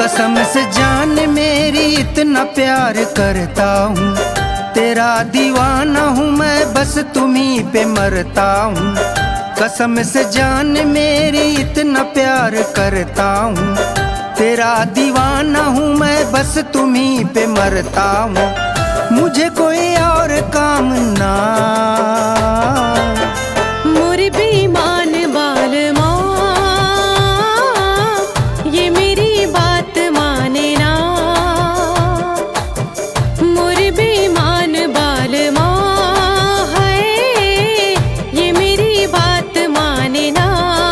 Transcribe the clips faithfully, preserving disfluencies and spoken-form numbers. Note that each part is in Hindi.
कसम से जान मेरी इतना प्यार करता हूँ, तेरा दीवाना हूँ मैं, बस तुम्हीं पे मरता हूँ। कसम से जान मेरी इतना प्यार करता हूँ, तेरा दीवाना हूँ मैं, बस तुम्हीं पे मरता हूँ। मुझे कोई और काम ना मोरे बेईमान बाल माँ, ये मेरी बात माने ना। मोरे बेईमान बाल माँ है, ये मेरी बात माने ना।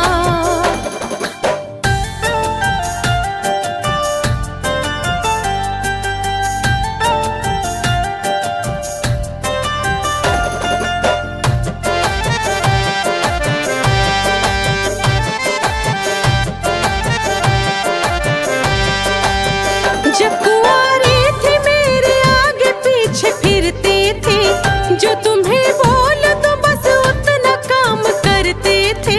जब कुंवारे थे मेरे आगे पीछे फिरते थे, जो तुम्हें बोल तो बस उतना काम करते थे।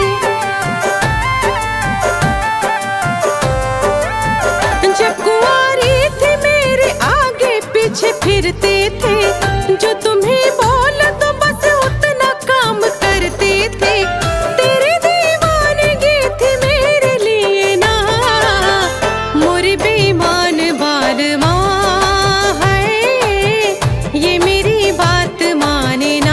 जब कुंवारे थे मेरे आगे पीछे फिरते थे, जो तुम्हें बोल तो बस उतना काम करते थे। तेरे दीवानगी थी मेरे लिए ना, मोरे बेईमान बाल माँ है, ये मेरी बात माने ना।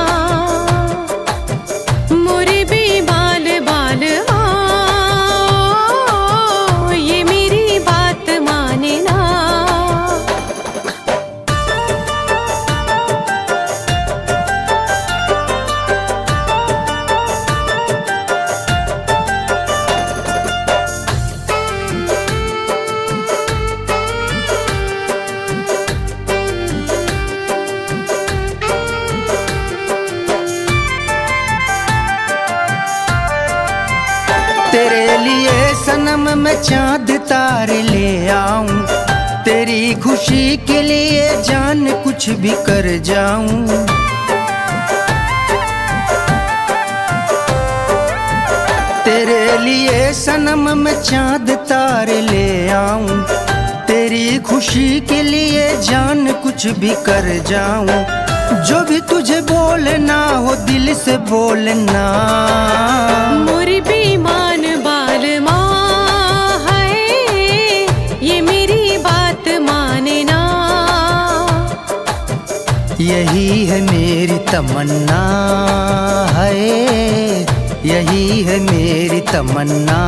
मोरे बेईमान बाल माँ, ये मेरी बात माने ना। तेरे लिए सनम मैं चांद तार ले आऊं, तेरी खुशी के लिए जान कुछ भी कर जाऊं। तेरे लिए सनम मैं चांद तार ले आऊं, तेरी खुशी के लिए जान कुछ भी कर जाऊं। जो भी तुझे बोलना हो दिल से बोलना, मोरे बेईमान बाल माँ है, ये मेरी बात माने ना। यही है मेरी तमन्ना है, यही है मेरी तमन्ना।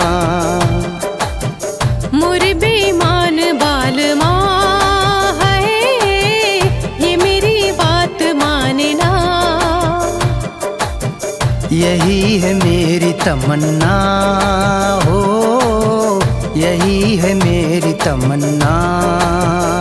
मोरे बेईमान बाल माँ है, ये मेरी बात माने ना। यही है मेरी तमन्ना हो, यही है मेरी तमन्ना।